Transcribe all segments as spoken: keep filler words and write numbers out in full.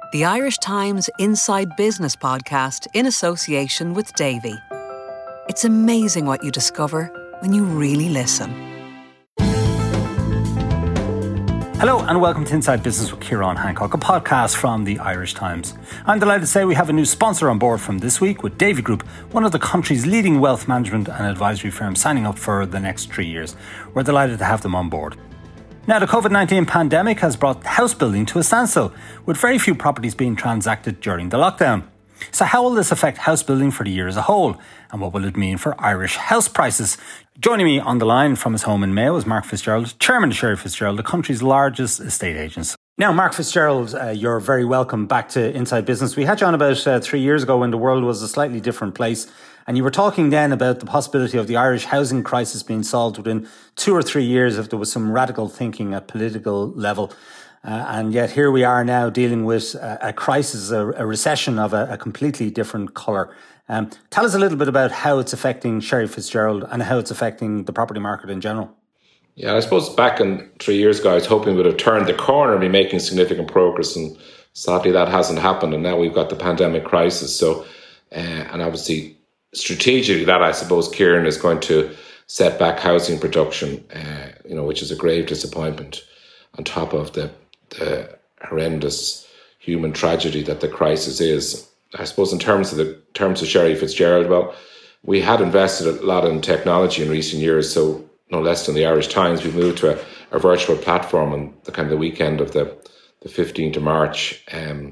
The Irish Times Inside Business podcast in association with Davy. It's amazing what you discover when you really listen. Hello and welcome to Inside Business with Ciarán Hancock, a podcast from the Irish Times. I'm delighted to say we have a new sponsor on board from this week with Davy Group, one of the country's leading wealth management and advisory firms, signing up for the next three years. We're delighted to have them on board. Now, the covid nineteen pandemic has brought house building to a standstill, with very few properties being transacted during the lockdown. So how will this affect house building for the year as a whole? And what will it mean for Irish house prices? Joining me on the line from his home in Mayo is Mark Fitzgerald, Chairman of Sherry Fitzgerald, the country's largest estate agents. Now, Mark Fitzgerald, uh, you're very welcome back to Inside Business. We had you on about uh, three years ago when the world was a slightly different place. And you were talking then about the possibility of the Irish housing crisis being solved within two or three years if there was some radical thinking at political level. Uh, and yet here we are now dealing with a, a crisis, a, a recession of a, a completely different colour. Um, tell us a little bit about how it's affecting Sherry Fitzgerald and how it's affecting the property market in general. Yeah, I suppose back in three years ago, I was hoping we would have turned the corner and be making significant progress. And sadly, that hasn't happened. And now we've got the pandemic crisis. So, uh, and obviously, strategically, that I suppose, Ciarán, is going to set back housing production, uh, you know, which is a grave disappointment on top of the the horrendous human tragedy that the crisis is. I suppose in terms of the terms of Sherry Fitzgerald, well, we had invested a lot in technology in recent years, so no less than the Irish Times, we moved to a, a virtual platform on the kind of the weekend of the, the fifteenth of March. Um,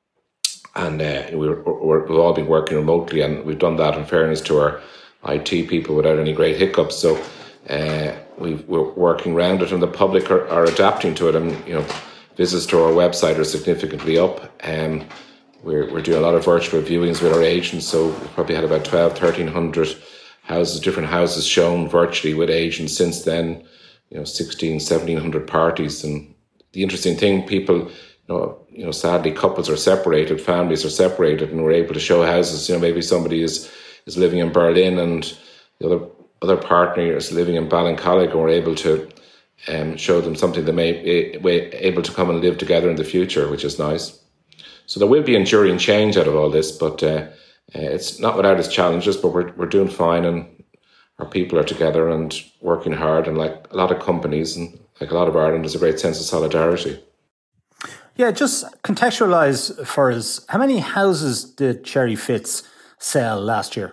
and uh, we were, we're, we've all been working remotely, and we've done that in fairness to our I T people without any great hiccups. So uh, we, we're working around it, and the public are, are adapting to it. And, you know, visits to our website are significantly up. Um, we're, we're doing a lot of virtual viewings with our agents. So we probably had about twelve, thirteen hundred houses, different houses shown virtually with agents since then, you know, sixteen, seventeen hundred parties. And the interesting thing, people, you know, you know, sadly, couples are separated, families are separated, and we're able to show houses. You know, maybe somebody is, is living in Berlin and the other other partner is living in Ballincollig, and we're able to um, show them something they may be able to come and live together in the future, which is nice. So there will be enduring change out of all this, but uh, uh, it's not without its challenges, but we're we're doing fine, and our people are together and working hard, and like a lot of companies and like a lot of Ireland, there's a great sense of solidarity. Yeah, just contextualise for us, how many houses did Sherry Fitz sell last year?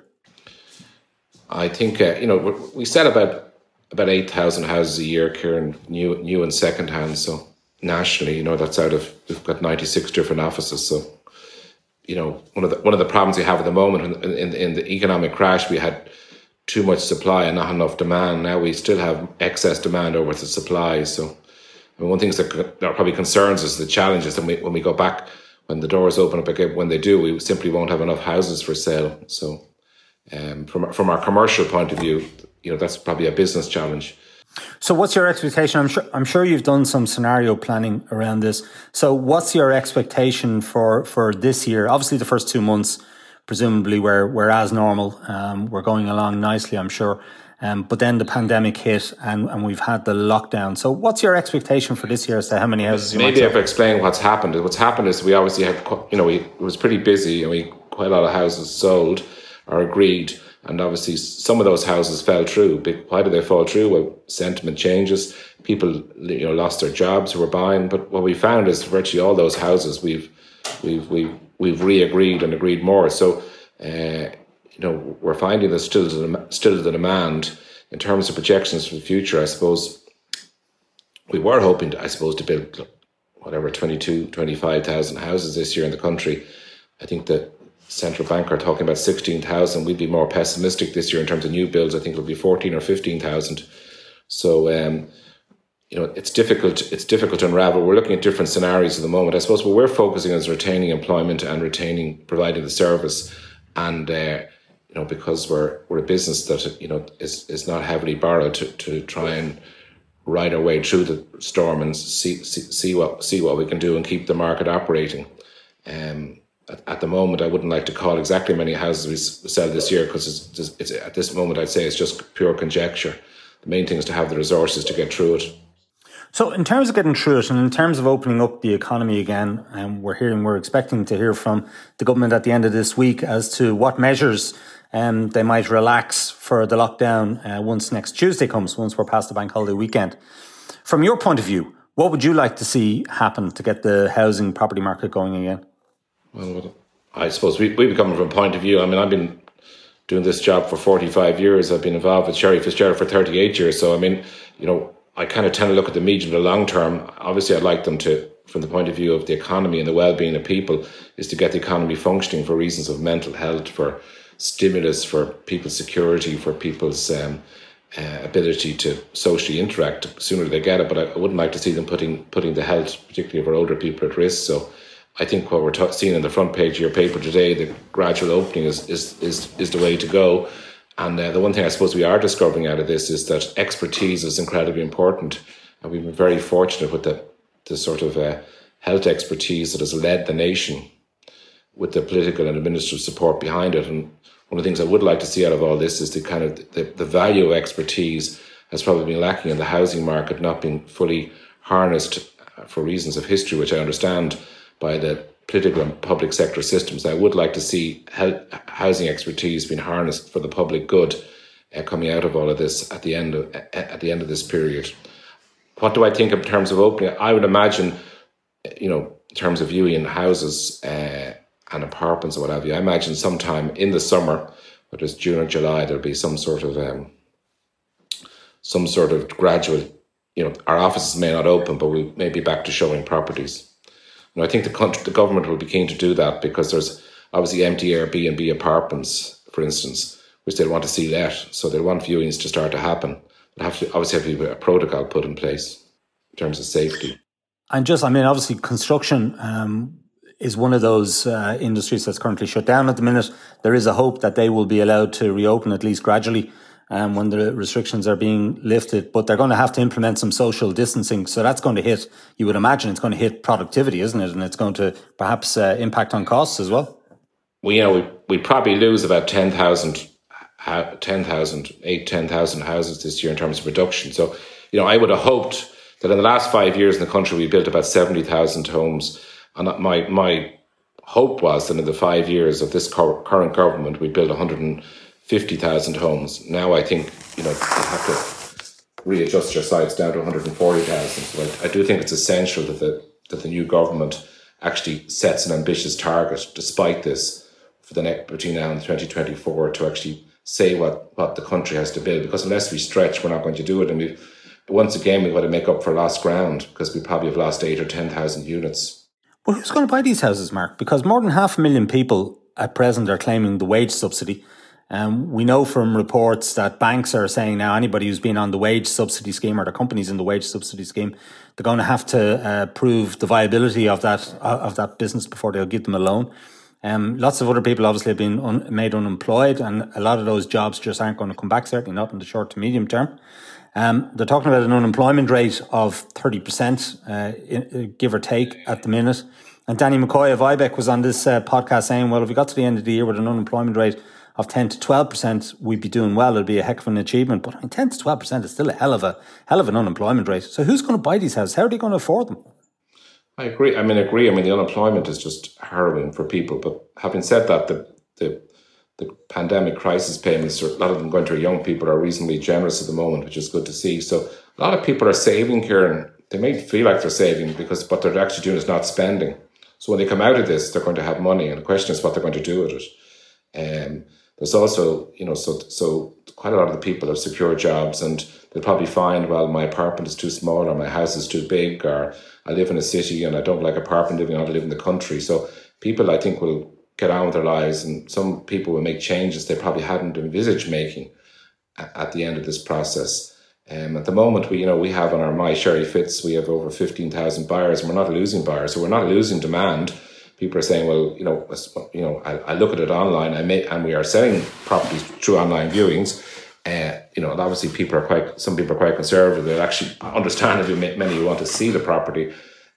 I think, uh, you know, we sell about about eight thousand houses a year, Ciarán, new new and second hand. So nationally, you know, that's out of, we've got ninety-six different offices. So, you know, one of the one of the problems we have at the moment in, in, in the economic crash, we had too much supply and not enough demand. Now we still have excess demand over the supply. So, I mean, one thing that, that probably concerns us, the challenge is that we, when we go back, when the doors open up again, when they do, we simply won't have enough houses for sale. So, Um, from from our commercial point of view, you know, that's probably a business challenge. So, what's your expectation? I'm sure I'm sure you've done some scenario planning around this. So, what's your expectation for, for this year? Obviously, the first two months, presumably, we're we're as normal. Um, we're going along nicely, I'm sure. Um, but then the pandemic hit, and, and we've had the lockdown. So, what's your expectation for this year as to how many houses you Maybe might I've explained what's happened. What's happened is we obviously had, you know, we, it was pretty busy, and we quite a lot of houses sold or agreed, and obviously some of those houses fell through. Why did they fall through? Well, sentiment changes. People, you know, lost their jobs who were buying. But what we found is virtually all those houses we've we've we've we've re-agreed and agreed more. So, uh, you know, we're finding there's still still the demand in terms of projections for the future. I suppose we were hoping, to, I suppose, to build whatever twenty-two, twenty-five thousand houses this year in the country. I think that Central Bank are talking about sixteen thousand. We'd be more pessimistic this year in terms of new builds. I think it'll be fourteen or fifteen thousand. So, um, you know, it's difficult. It's difficult to unravel. We're looking at different scenarios at the moment. I suppose what we're focusing on is retaining employment and retaining, providing the service. And, uh, you know, because we're we're a business that, you know, is, is not heavily borrowed to, to try and ride our way through the storm and see, see, see what see what we can do and keep the market operating. Um, At, at the moment, I wouldn't like to call exactly how many houses we sell this year, because it's, it's, it's at this moment I'd say it's just pure conjecture. The main thing is to have the resources to get through it. So in terms of getting through it and in terms of opening up the economy again, um, we're hearing, we're expecting to hear from the government at the end of this week as to what measures um, they might relax for the lockdown uh, once next Tuesday comes, once we're past the bank holiday weekend. From your point of view, what would you like to see happen to get the housing property market going again? Well, I suppose we, we be coming from a point of view. I mean, I've been doing this job for forty-five years. I've been involved with Sherry Fitzgerald for thirty-eight years. So, I mean, you know, I kind of tend to look at the medium to long term. Obviously, I'd like them to, from the point of view of the economy and the well-being of people, is to get the economy functioning for reasons of mental health, for stimulus, for people's security, for people's um, uh, ability to socially interact. The sooner they get it, but I, I wouldn't like to see them putting putting the health, particularly of our older people, at risk. So I think what we're t- seeing on the front page of your paper today, the gradual opening is is is, is the way to go. And uh, the one thing I suppose we are discovering out of this is that expertise is incredibly important. And we've been very fortunate with the, the sort of uh, health expertise that has led the nation with the political and administrative support behind it. And one of the things I would like to see out of all this is the kind of the, the value of expertise has probably been lacking in the housing market, not being fully harnessed for reasons of history, which I understand, by the political and public sector systems. I would like to see housing expertise being harnessed for the public good uh, coming out of all of this at the end of at the end of this period. What do I think in terms of opening? I would imagine, you know, in terms of viewing houses uh, and apartments or what have you, I imagine sometime in the summer, whether it's June or July, there'll be some sort of um, some sort of gradual, you know, our offices may not open, but we may be back to showing properties. And I think the country, the government will be keen to do that because there's obviously empty Airbnb apartments, for instance, which they'll want to see let. So they'll want viewings to start to happen. There'll have to obviously have to be a protocol put in place in terms of safety. And just, I mean, obviously construction um, is one of those uh, industries that's currently shut down at the minute. There is a hope that they will be allowed to reopen at least gradually Um, when the restrictions are being lifted, but they're going to have to implement some social distancing. So that's going to hit, you would imagine it's going to hit productivity, isn't it? And it's going to perhaps uh, impact on costs as well. Well, you know, we we probably lose about ten thousand, ten thousand, eight, ten thousand houses this year in terms of production. So, you know, I would have hoped that in the last five years in the country, we built about seventy thousand homes. And my, my hope was that in the five years of this current government, we built one hundred fifty thousand homes. Now I think, you know, you have to readjust your sites down to one hundred forty thousand. So I, I do think it's essential that the that the new government actually sets an ambitious target, despite this, for the next between now and twenty twenty-four, to actually say what, what the country has to build. Because unless we stretch, we're not going to do it. And we once again we've got to make up for lost ground because we probably have lost eight or ten thousand units. Well, who's going to buy these houses, Mark? Because more than half a million people at present are claiming the wage subsidy. Um, we know from reports that banks are saying now anybody who's been on the wage subsidy scheme or the companies in the wage subsidy scheme, they're going to have to uh, prove the viability of that of that business before they'll give them a loan. Um, lots of other people obviously have been un- made unemployed, and a lot of those jobs just aren't going to come back, certainly not in the short to medium term. Um, they're talking about an unemployment rate of thirty percent, uh, give or take, at the minute. And Danny McCoy of I B E C was on this uh, podcast saying, well, if we got to the end of the year with an unemployment rate of ten to twelve percent, we'd be doing well. It'd be a heck of an achievement. But I mean, ten to twelve percent is still a hell of a hell of an unemployment rate. So who's going to buy these houses? How are they going to afford them? I agree. I mean, I agree. I mean, the unemployment is just harrowing for people. But having said that, the the, the pandemic crisis payments, a lot of them going to young people, are reasonably generous at the moment, which is good to see. So a lot of people are saving here, and they may feel like they're saving because what they're actually doing is not spending. So when they come out of this, they're going to have money, and the question is what they're going to do with it. Um, There's also, you know, so so quite a lot of the people have secure jobs, and they'll probably find, well, my apartment is too small, or my house is too big, or I live in a city and I don't like apartment living, I want to live in the country. So people, I think, will get on with their lives, and some people will make changes they probably hadn't envisaged making at the end of this process. Um, at the moment, we, you know, we have on our My Sherry Fitz, we have over fifteen thousand buyers, and we're not losing buyers, so we're not losing demand. People are saying, well, you know, you know, I, I look at it online, I may, and we are selling properties through online viewings. Uh, you know, and obviously people are quite, some people are quite conservative. They'll actually, understandably, many who want to see the property.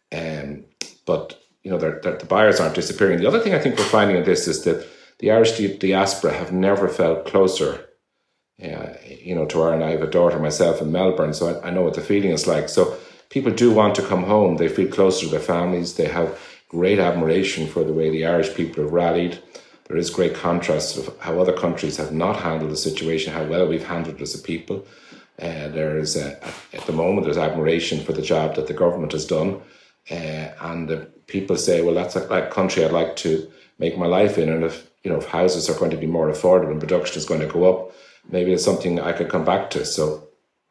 Um, but, you know, they're, they're, the buyers aren't disappearing. The other thing I think we're finding in this is that the Irish diaspora have never felt closer, uh, you know, to Ireland. I have a daughter myself in Melbourne, so I, I know what the feeling is like. So people do want to come home. They feel closer to their families. They have great admiration for the way the Irish people have rallied. There is great contrast of how other countries have not handled the situation, how well we've handled it as a people. Uh, there is, uh, at the moment, there's admiration for the job that the government has done. Uh, and uh, people say, well, that's a like country I'd like to make my life in. And if, you know, if houses are going to be more affordable and production is going to go up, maybe it's something I could come back to. So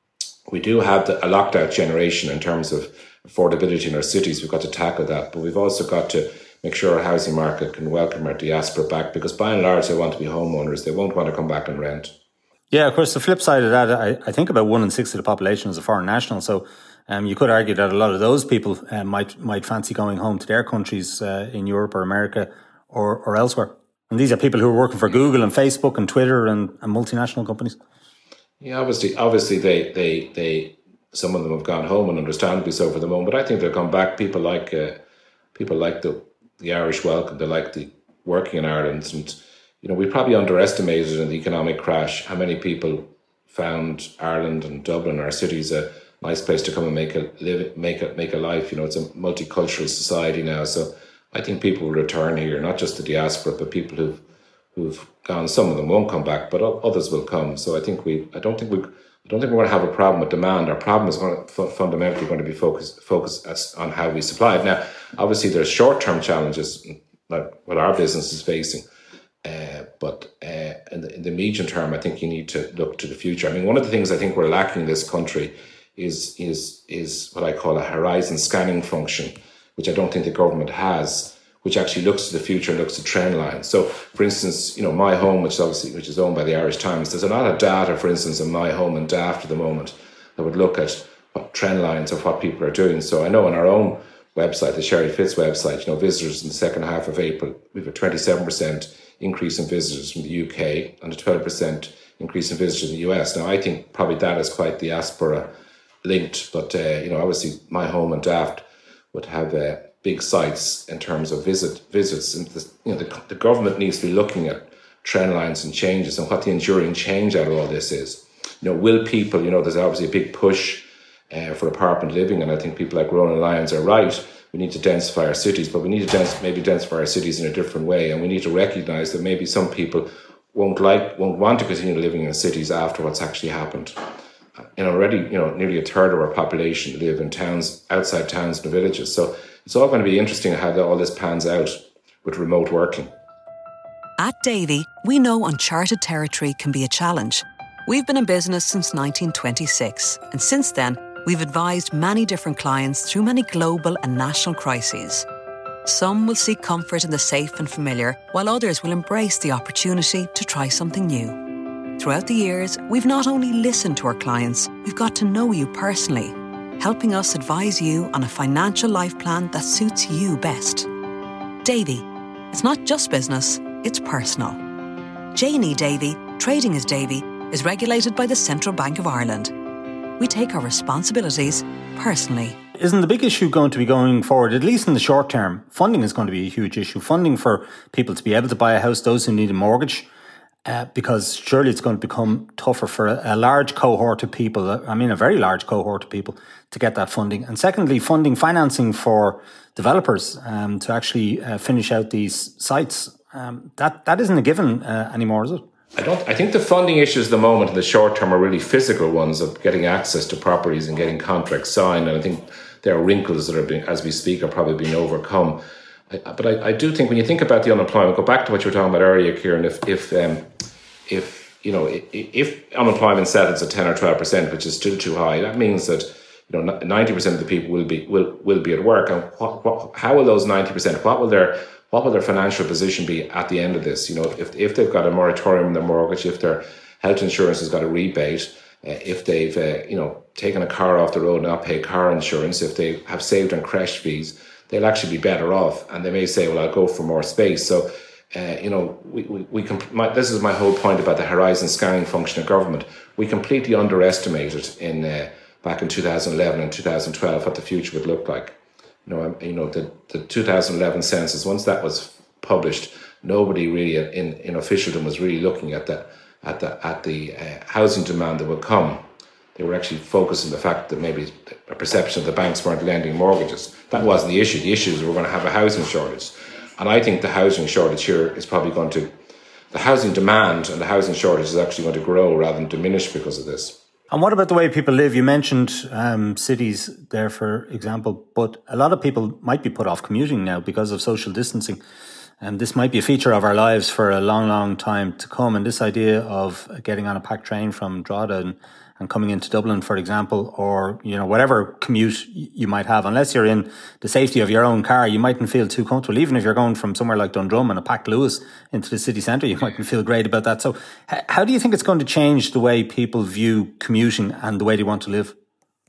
we do have the, a locked-out generation in terms of affordability in our cities. We've got to tackle that. But we've also got to make sure our housing market can welcome our diaspora back, because by and large, they want to be homeowners. They won't want to come back and rent. Yeah, of course, the flip side of that, I, I think about one in six of the population is a foreign national. So um, you could argue that a lot of those people uh, might might fancy going home to their countries uh, in Europe or America or, or elsewhere. And these are people who are working for Google and Facebook and Twitter and, and multinational companies. Yeah, obviously, obviously they, they, they, some of them have gone home, and understandably so for the moment. But I think they'll come back. People like uh, people like the, the Irish welcome. They like the working in Ireland. And you know, we probably underestimated in the economic crash how many people found Ireland and Dublin, our cities, a nice place to come and make a live, make a make a life. You know, it's a multicultural society now, so I think people will return here, not just the diaspora, but people who've who've gone. Some of them won't come back, but others will come. So I think we, I don't think we, I don't think we're going to have a problem with demand. Our problem is going to, fundamentally going to be focused focused on how we supply it. Now, obviously, there's short term challenges like what our business is facing. Uh, but uh, in, the, in the medium term, I think you need to look to the future. I mean, one of the things I think we're lacking in this country is is is what I call a horizon scanning function, which I don't think the government has, which actually looks to the future and looks at trend lines. So, for instance, you know, My Home, which is obviously which is owned by the Irish Times, there's a lot of data, for instance, in My Home and Daft at the moment that would look at what trend lines of what people are doing. So I know on our own website, the Sherry Fitz website, you know, visitors in the second half of April, we have a twenty-seven percent increase in visitors from the U K and a twelve percent increase in visitors in the U S. Now, I think probably that is quite diaspora linked, but, uh, you know, obviously My Home and Daft would have uh, big sites in terms of visit visits. And, the, you know, the, the government needs to be looking at trend lines and changes and what the enduring change out of all this is. You know, will people, you know, there's obviously a big push uh, for apartment living, and I think people like Ronan Lyons are right. We need to densify our cities, but we need to dens- maybe densify our cities in a different way. And we need to recognise that maybe some people won't like, won't want to continue living in cities after what's actually happened. And already, you know, nearly a third of our population live in towns, outside towns and villages. So it's all going to be interesting how all this pans out with remote working. At Davy, we know uncharted territory can be a challenge. We've been in business since nineteen twenty-six, and since then, we've advised many different clients through many global and national crises. Some will seek comfort in the safe and familiar, while others will embrace the opportunity to try something new. Throughout the years, we've not only listened to our clients, we've got to know you personally, helping us advise you on a financial life plan that suits you best. Davy, it's not just business, it's personal. J and E Davy, trading as Davy, is regulated by the Central Bank of Ireland. We take our responsibilities personally. Isn't the big issue going to be going forward, at least in the short term? Funding is going to be a huge issue. Funding for people to be able to buy a house, those who need a mortgage, uh, because surely it's going to become tougher for a, a large cohort of people, I mean a very large cohort of people, to get that funding. And secondly, funding, financing for developers um, to actually uh, finish out these sites. Um, that, that isn't a given uh, anymore, is it? I don't. I think the funding issues at the moment in the short term are really physical ones of getting access to properties and getting contracts signed. And I think there are wrinkles that are being, as we speak, are probably being overcome. I, but I, I do think when you think about the unemployment, go back to what you were talking about earlier, Kieran. If if um, if you know if, if unemployment settles at ten or twelve percent, which is still too high, that means that you know ninety percent of the people will be will will be at work. And what, what, how will those ninety percent? What will their What will their financial position be at the end of this? You know, if if they've got a moratorium on their mortgage, if their health insurance has got a rebate, uh, if they've uh, you know taken a car off the road and not paid car insurance, if they have saved on creche fees, they'll actually be better off. And they may say, "Well, I'll go for more space." So, uh, you know, we we, we can. My, this is my whole point about the horizon scanning function of government. We completely underestimated in uh, back in two thousand eleven and two thousand twelve what the future would look like. You know, you know the, the two thousand eleven census, once that was published, nobody really in, in officialdom was really looking at the at the at the uh, housing demand that would come. they were actually focused on the fact that maybe a perception that the banks weren't lending mortgages. That wasn't the issue. The issue is we're going to have a housing shortage. And I think the housing shortage here is probably going to, the housing demand and the housing shortage is actually going to grow rather than diminish because of this. And what about the way people live? You mentioned um, cities there, for example, but a lot of people might be put off commuting now because of social distancing. And this might be a feature of our lives for a long, long time to come. And this idea of getting on a packed train from Drogheda and, and coming into Dublin, for example, or, you know, whatever commute you might have, unless you're in the safety of your own car, you mightn't feel too comfortable. Even if you're going from somewhere like Dundrum and a packed Lewis into the city centre, you mightn't feel great about that. So how do you think it's going to change the way people view commuting and the way they want to live?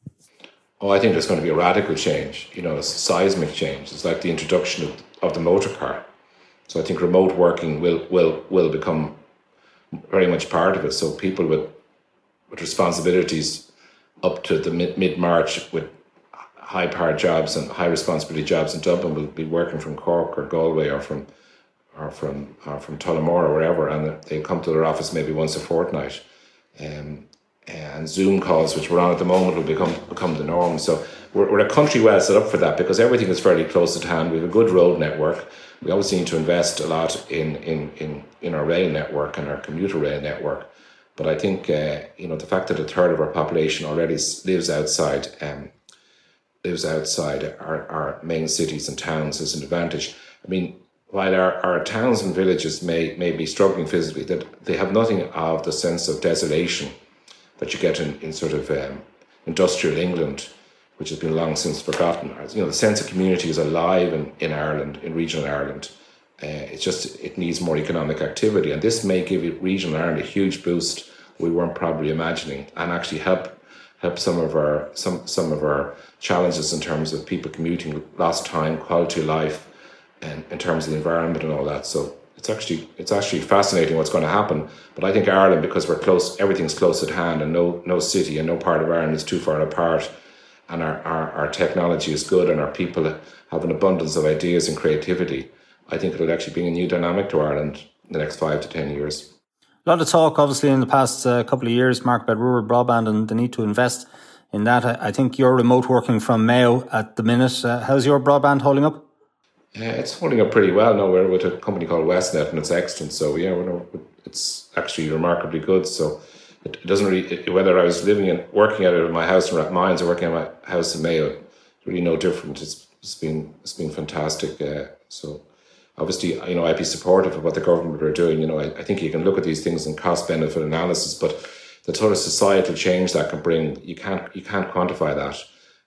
Oh, I think there's going to be a radical change. You know, it's a seismic change. It's like the introduction of, of the motor car. So I think remote working will will will become very much part of it. So people with with responsibilities up to the mid mid March with high powered jobs and high responsibility jobs in Dublin will be working from Cork or Galway or from or from or from Tullamore or wherever, and they come to their office maybe once a fortnight. Um, and Zoom calls, which we're on at the moment, will become become the norm. So we're, we're a country well set up for that because everything is fairly close at hand. We have a good road network. We always need to invest a lot in, in, in, in our rail network and our commuter rail network. But I think, uh, you know, the fact that a third of our population already lives outside um, lives outside our, our main cities and towns is an advantage. I mean, while our, our towns and villages may, may be struggling physically, that they have nothing of the sense of desolation that you get in, in sort of um, industrial England, which has been long since forgotten. You know, the sense of community is alive in, in Ireland, in regional Ireland. Uh, it's just, it needs more economic activity. And this may give regional Ireland a huge boost we weren't probably imagining, and actually help help some of our some some of our challenges in terms of people commuting, lost time, quality of life, and in terms of the environment and all that. So it's actually it's actually fascinating what's going to happen. But I think Ireland, because we're close, everything's close at hand, and no no city and no part of Ireland is too far apart. And our, our, our technology is good and our people have an abundance of ideas and creativity. I think it'll actually bring a new dynamic to Ireland in the next five to ten years. A lot of talk, obviously, in the past uh, couple of years, Mark, about rural broadband and the need to invest in that. I, I think you're remote working from Mayo at the minute. Uh, how's your broadband holding up? Uh, it's holding up pretty well. No, we're with a company called Westnet and it's excellent. So, yeah, we're, it's actually remarkably good. So, it doesn't really, whether I was living and working out of my house in Rathmines or working at my house in Mayo, it's really no different. It's, it's been it's been fantastic. Uh, so obviously, you know, I'd be supportive of what the government are doing. You know, I, I think you can look at these things in cost benefit analysis, but the sort of societal change that can bring, you can't you can't quantify that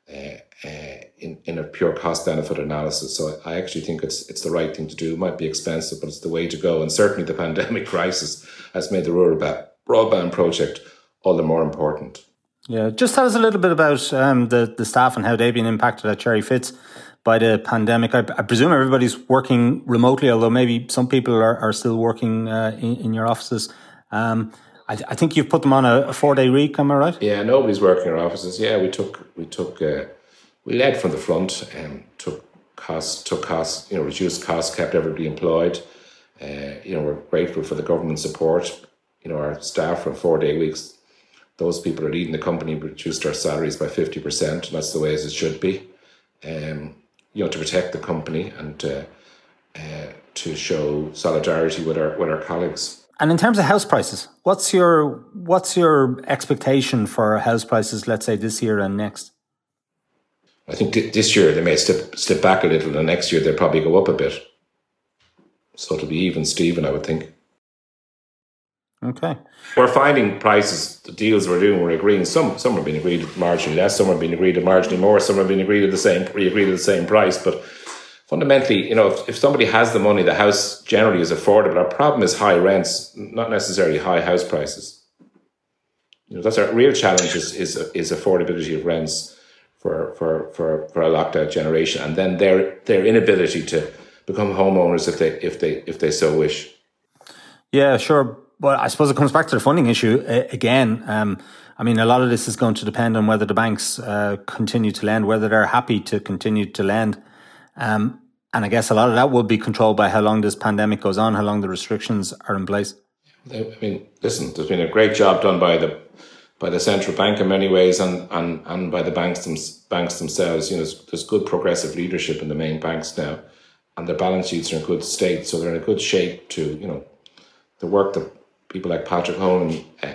uh, uh, in in a pure cost benefit analysis. So I actually think it's it's the right thing to do. It might be expensive, but it's the way to go. And certainly, the pandemic crisis has made the rural ba- broadband project all the more important. Yeah, just tell us a little bit about um, the, the staff and how they've been impacted at Cherry Fitz by the pandemic. I, I presume everybody's working remotely, although maybe some people are, are still working uh, in, in your offices. Um, I, I think you've put them on a, a four-day week, am I right? Yeah, nobody's working in our offices. Yeah, we took, we took, uh, we led from the front and took costs, took costs, you know, reduced costs, kept everybody employed. Uh, you know, we're grateful for the government support. You know, our staff from four-day weeks, those people are leading the company, reduced our salaries by fifty percent, and that's the way as it should be. Um, you know, to protect the company and uh, uh, to show solidarity with our with our colleagues. And in terms of house prices, what's your what's your expectation for house prices, let's say this year and next? I think th- this year they may slip, slip back a little, and next year they'll probably go up a bit. So it'll be even Stephen, I would think. Okay. We're finding prices, the deals we're doing, we're agreeing. Some some are being agreed at marginally less, some are being agreed at marginally more, some are being agreed at the same, we agreed at the same price. But fundamentally, you know, if, if somebody has the money, the house generally is affordable. Our problem is high rents, not necessarily high house prices. You know, that's our real challenge is is, is affordability of rents for, for, for, for a locked out generation, and then their their inability to become homeowners if they if they if they so wish. Yeah, sure. Well, I suppose it comes back to the funding issue uh, again. Um, I mean, a lot of this is going to depend on whether the banks uh, continue to lend, whether they're happy to continue to lend. Um, and I guess a lot of that will be controlled by how long this pandemic goes on, how long the restrictions are in place. I mean, listen, there's been a great job done by the by the central bank in many ways, and and, and by the banks them, banks themselves. You know, there's, there's good progressive leadership in the main banks now, and their balance sheets are in good state, so they're in a good shape to, you know, the work that people like Patrick Honan uh,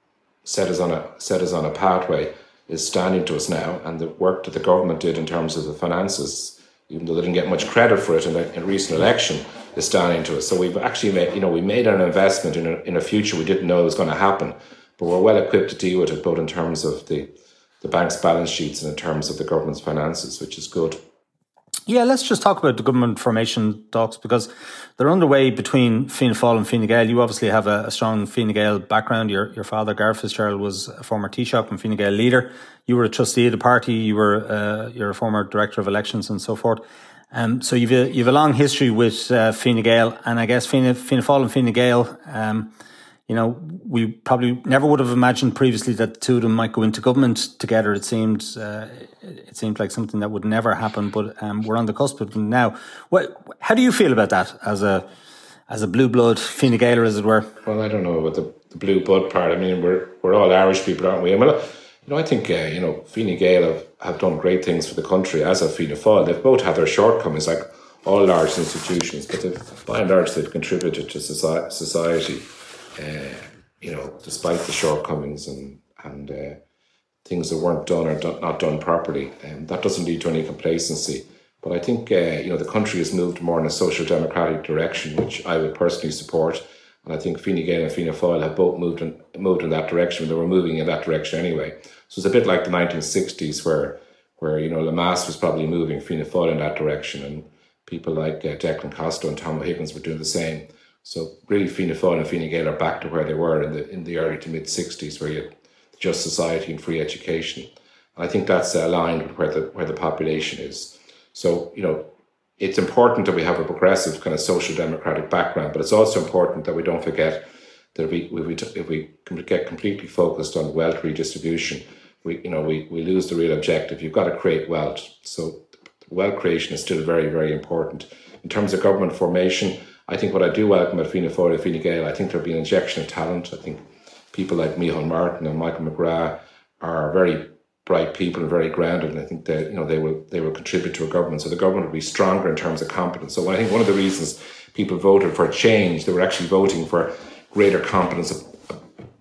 set us on a set us on a pathway is standing to us now, and the work that the government did in terms of the finances, even though they didn't get much credit for it in the in recent election, is standing to us. So we've actually made, you know, we made an investment in a, in a future we didn't know was going to happen, but we're well equipped to deal with it, both in terms of the, the bank's balance sheets and in terms of the government's finances, which is good. Yeah, let's just talk about the government formation talks, because they're underway between Fianna Fáil and Fine Gael. You obviously have a, a strong Fine Gael background. Your your father, Gareth Fitzgerald, was a former Taoiseach and Fine Gael leader. You were a trustee of the party. You were uh, you're a former director of elections and so forth. Um, so you've a, you've a long history with uh, Fine Gael, and I guess Fianna, Fianna Fáil and Fine Gael. Um, You know, we probably never would have imagined previously that the two of them might go into government together. It seemed uh, it seemed like something that would never happen, but um, we're on the cusp of it now. What, how do you feel about that as a as a blue blood Fine Gaeler, as it were? Well, I don't know about the, the blue blood part. I mean, we're we're all Irish people, aren't we? I mean, you know, I think uh, you know, Fine Gael have, have done great things for the country, as have Fianna Fáil. They've both had their shortcomings, like all large institutions, but by and large they've contributed to society. Uh, you know, despite the shortcomings and and uh, things that weren't done or do, not done properly, and um, that doesn't lead to any complacency. But I think uh, you know, the country has moved more in a social democratic direction, which I would personally support. And I think Fine Gael and Fianna Fáil have both moved in moved in that direction. They were moving in that direction anyway. So it's a bit like the nineteen sixties, where where you know, Lemass was probably moving Fianna Fáil in that direction, and people like uh, Declan Costo and Tom Higgins were doing the same. So really, Fianna Fáil and Fine Gael are back to where they were in the in the early to mid sixties, where you had just society and free education. And I think that's aligned with where the where the population is. So, you know, it's important that we have a progressive kind of social democratic background, but it's also important that we don't forget that if we if we, if we get completely focused on wealth redistribution, we you know we we lose the real objective. You've got to create wealth. So wealth creation is still very, very important. In terms of government formation, I think what I do welcome at Fianna Fáil and Fine Gael, I think there'll be an injection of talent. I think people like Micheál Martin and Michael McGrath are very bright people and very grounded, and I think that, you know, they will they will contribute to a government. So the government will be stronger in terms of competence. So I think one of the reasons people voted for change, they were actually voting for greater competence of, of,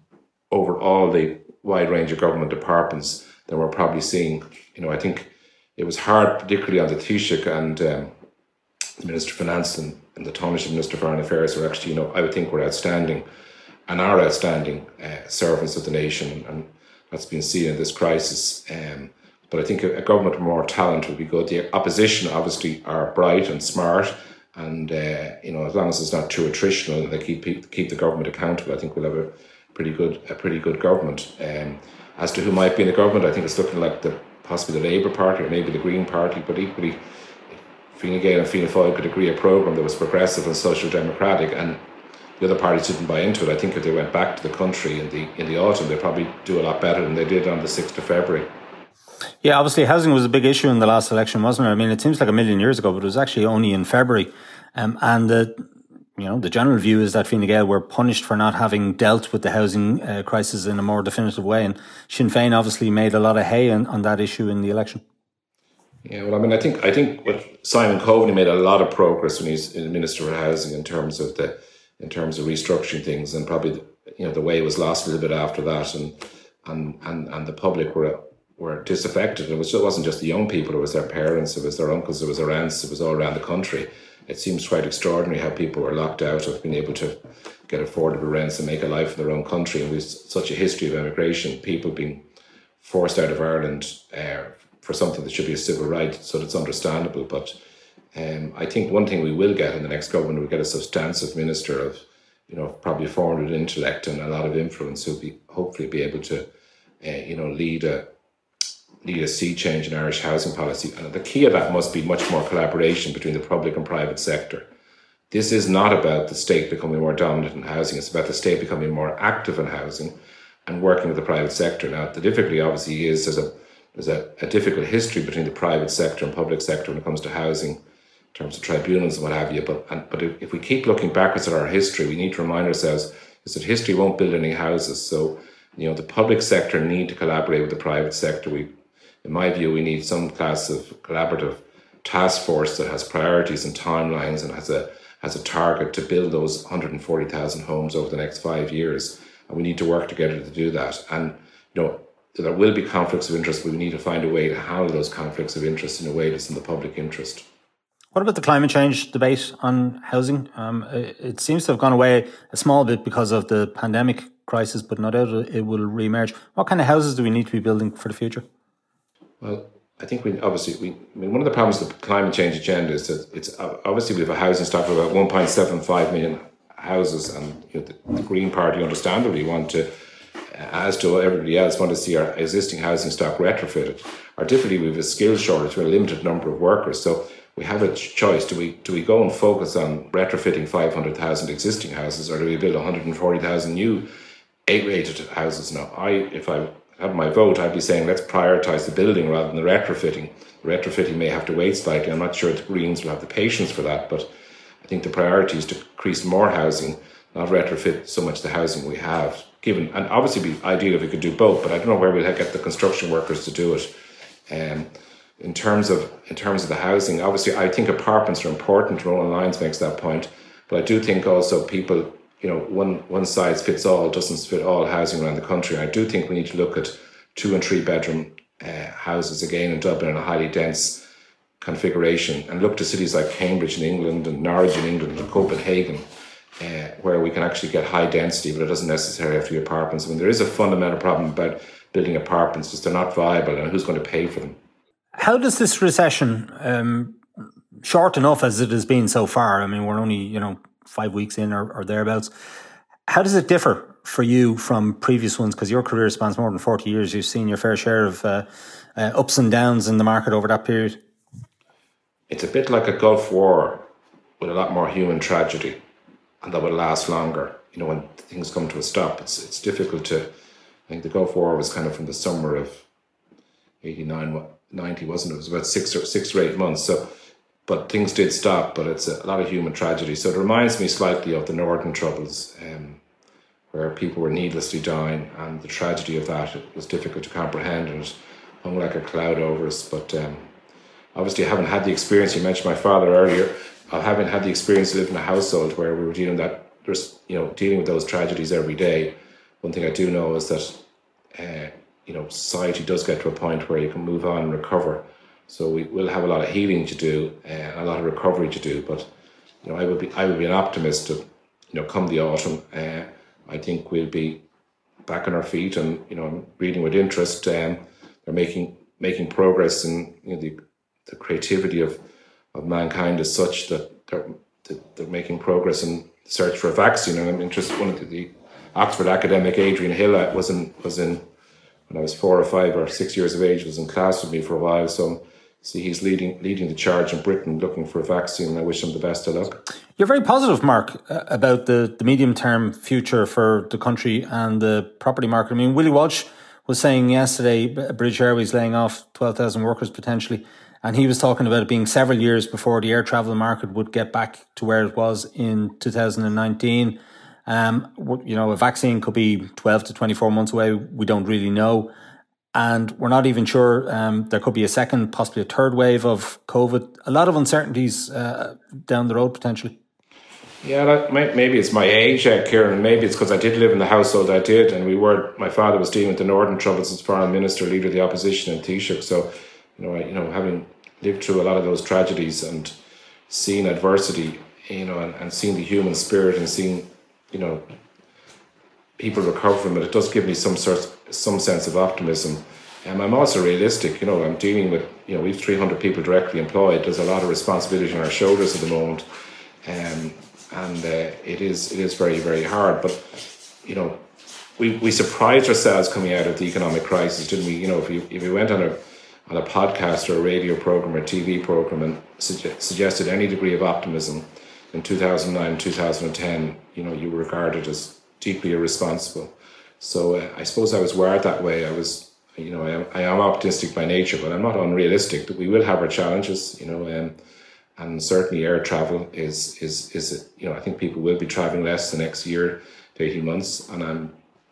over all the wide range of government departments than we're probably seeing. You know, I think it was hard, particularly on the Taoiseach and um, the Minister of Finance and, and the Taoiseach Minister of Foreign Affairs were actually, you know, I would think were outstanding and are outstanding uh, servants of the nation, and that's been seen in this crisis. Um, but I think a, a government with more talent would be good. The opposition obviously are bright and smart, and uh, you know, as long as it's not too attritional and they keep keep the government accountable, I think we'll have a pretty good a pretty good government. Um, as to who might be in the government, I think it's looking like the possibly the Labour Party or maybe the Green Party, but equally, Fine Gael and Fianna Fáil could agree a programme that was progressive and social democratic, and the other parties didn't buy into it. I think if they went back to the country in the in the autumn, they'd probably do a lot better than they did on the sixth of February. Yeah, obviously housing was a big issue in the last election, wasn't it? I mean, it seems like a million years ago, but it was actually only in February. Um, and the, you know, the general view is that Fine Gael were punished for not having dealt with the housing uh, crisis in a more definitive way. And Sinn Féin obviously made a lot of hay on, on that issue in the election. Yeah, well, I mean, I think I think what Simon Coveney made a lot of progress when he's Minister for Housing in terms of the in terms of restructuring things, and probably the, you know, the way was lost a little bit after that, and and and, and the public were were disaffected. It was it wasn't just the young people; it was their parents, it was their uncles, it was their aunts, it was all around the country. It seems quite extraordinary how people were locked out of being able to get affordable rents and make a life in their own country. And with such a history of immigration, people being forced out of Ireland Uh, for something that should be a civil right, so it's understandable. But um, I think one thing we will get in the next government, we'll get a substantive minister of, you know, probably foreign intellect and a lot of influence, who'll be hopefully be able to, uh, you know, lead a lead a sea change in Irish housing policy. And the key of that must be much more collaboration between the public and private sector. This is not about the state becoming more dominant in housing. It's about the state becoming more active in housing and working with the private sector. Now, the difficulty obviously is there's a There's a, a difficult history between the private sector and public sector when it comes to housing, in terms of tribunals and what have you. But and, but if, if we keep looking backwards at our history, we need to remind ourselves is that history won't build any houses. So You know, the public sector need to collaborate with the private sector. We, in my view, we need some class of collaborative task force that has priorities and timelines and has a has a target to build those one hundred forty thousand homes over the next five years. And we need to work together to do that. And, you know, there will be conflicts of interest, but we need to find a way to handle those conflicts of interest in a way that's in the public interest. What about the climate change debate on housing? Um, it, it seems to have gone away a small bit because of the pandemic crisis, but no doubt it will re-emerge. What kind of houses do we need to be building for the future? Well, I think we obviously, we, I mean, one of the problems with the climate change agenda is that it's obviously we have a housing stock of about one point seven five million houses, and you know, the, the Green Party understandably want to, as to everybody else, want to see our existing housing stock retrofitted. Our difficulty, we have a skills shortage, we have a limited number of workers, so we have a choice. Do we do we go and focus on retrofitting five hundred thousand existing houses, or do we build one hundred forty thousand new A-rated houses? Now, I, if I had my vote, I'd be saying let's prioritise the building rather than the retrofitting. The retrofitting may have to wait slightly. I'm not sure the Greens will have the patience for that, but I think the priority is to increase more housing, not retrofit so much the housing we have. Given, and obviously it'd be ideal if we could do both, but I don't know where we'll get the construction workers to do it. Um, in terms of in terms of the housing, obviously I think apartments are important. Roland Lyons makes that point, but I do think also people, you know, one one size fits all doesn't fit all housing around the country. I do think we need to look at two and three bedroom uh, houses again in Dublin in a highly dense configuration, and look to cities like Cambridge in England and Norwich in England and Copenhagen, uh, where we can actually get high density, but it doesn't necessarily have to be apartments. I mean, there is a fundamental problem about building apartments, just they're not viable, and who's going to pay for them? How does this recession, um, short enough as it has been so far, I mean, we're only, you know, five weeks in or, or thereabouts, how does it differ for you from previous ones? Because your career spans more than forty years. You've seen your fair share of uh, uh, ups and downs in the market over that period. It's a bit like a Gulf War with a lot more human tragedy, and that will last longer. You know, when things come to a stop, it's it's difficult to. I think the Gulf War was kind of from the summer of eighty-nine, ninety, wasn't it? It was about six or six or eight months. So, but things did stop. But it's a lot of human tragedy. So it reminds me slightly of the Northern Troubles, um, where people were needlessly dying, and the tragedy of that, it was difficult to comprehend, and it hung like a cloud over us. But um, obviously, I haven't had the experience. You mentioned my father earlier. I haven't had the experience to live in a household where we were dealing that, there's, you know, dealing with those tragedies every day. One thing I do know is that, uh, you know, society does get to a point where you can move on and recover. So we will have a lot of healing to do, uh, a lot of recovery to do. But you know, I would be, I would be an optimist. Of, you know, come the autumn, uh, I think we'll be back on our feet, and you know, I'm reading with interest. Um, they're making making progress, in you know, the the creativity of of mankind is such that they're that they're making progress in the search for a vaccine. And I'm interested. One of the, the Oxford academic Adrian Hill was in was in when I was four or five or six years of age, was in class with me for a while. So see, he's leading leading the charge in Britain looking for a vaccine, and I wish him the best of luck. You're very positive, Mark, about the, the medium term future for the country and the property market. I mean, Willie Walsh was saying yesterday, British Airways laying off twelve thousand workers potentially, and he was talking about it being several years before the air travel market would get back to where it was in two thousand nineteen. Um, you know, a vaccine could be twelve to twenty-four months away. We don't really know. And we're not even sure, um, there could be a second, possibly a third wave of COVID. A lot of uncertainties uh, down the road, potentially. Yeah, that may, maybe it's my age, uh, Kieran. Maybe it's because I did live in the household I did, and we were. My father was dealing with the Northern Troubles as foreign minister, leader of the opposition in Taoiseach. So, you know, I, you know, having lived through a lot of those tragedies and seen adversity, you know, and, and seen the human spirit and seen, you know, people recover from it, it does give me some sort, some sense of optimism. And I'm also realistic. You know, I'm dealing with, you know, we've three hundred people directly employed. There's a lot of responsibility on our shoulders at the moment. Um, and uh, it is it is very, very hard. But, you know, we, we surprised ourselves coming out of the economic crisis, didn't we? You know, if we, if we went on a on a podcast or a radio program or a T V program and suge- suggested any degree of optimism in two thousand nine, two thousand ten, you know, you were regarded as deeply irresponsible. So uh, I suppose I was wired that way. I was, you know, I am, I am optimistic by nature, but I'm not unrealistic. That we will have our challenges, you know, um, and certainly air travel is, is, is, you know, I think people will be traveling less the next year to eighteen months. And I'm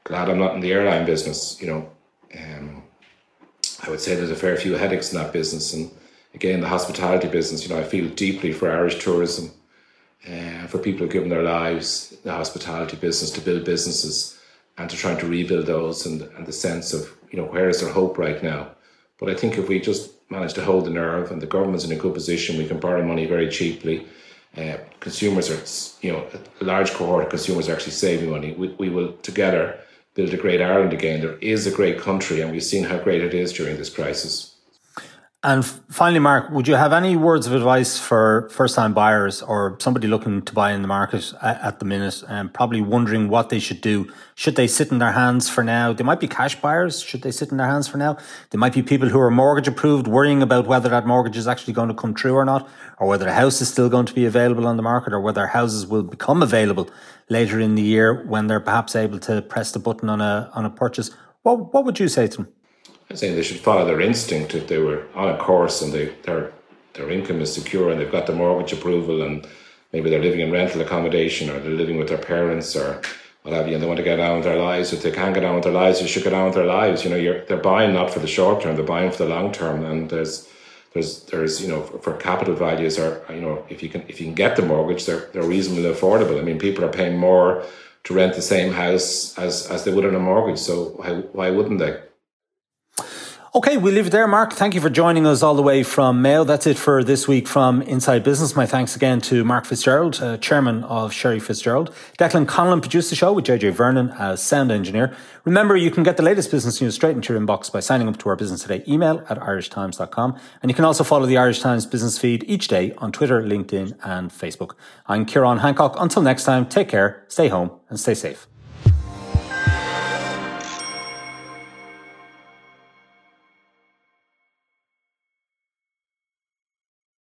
glad I'm not in the airline business. You know, um, I would say there's a fair few headaches in that business. And again, the hospitality business, you know, I feel deeply for Irish tourism, uh, for people who've given their lives, the hospitality business, to build businesses and to try to rebuild those, and, and the sense of, you know, where is their hope right now? But I think if we just manage to hold the nerve, and the government's in a good position, we can borrow money very cheaply. Uh, consumers are, you know, a large cohort of consumers are actually saving money. We, we will together build a great Ireland again. There is a great country, and we've seen how great it is during this crisis. And finally, Mark, would you have any words of advice for first-time buyers or somebody looking to buy in the market at, at the minute and probably wondering what they should do? Should they sit in their hands for now? They might be cash buyers. Should they sit in their hands for now? There might be people who are mortgage approved, worrying about whether that mortgage is actually going to come true or not, or whether a house is still going to be available on the market, or whether houses will become available later in the year when they're perhaps able to press the button on a on a purchase. What what would you say to them? I'm saying they should follow their instinct. If they were on a course and they, their their income is secure and they've got the mortgage approval, and maybe they're living in rental accommodation or they're living with their parents or what have you, and they want to get on with their lives. If they can't get on with their lives, they should get on with their lives. You know, you're they're buying not for the short term, they're buying for the long term. And there's there's there's you know for, for capital values, are, you know, if you can if you can get the mortgage, they're they're reasonably affordable. I mean, people are paying more to rent the same house as as they would on a mortgage. So why why wouldn't they? Okay, we'll leave it there, Mark. Thank you for joining us all the way from Mayo. That's it for this week from Inside Business. My thanks again to Mark Fitzgerald, uh, chairman of Sherry Fitzgerald. Declan Conlon produced the show with J J Vernon as sound engineer. Remember, you can get the latest business news straight into your inbox by signing up to our Business Today email at irish times dot com. And you can also follow the Irish Times business feed each day on Twitter, LinkedIn and Facebook. I'm Ciarán Hancock. Until next time, take care, stay home and stay safe.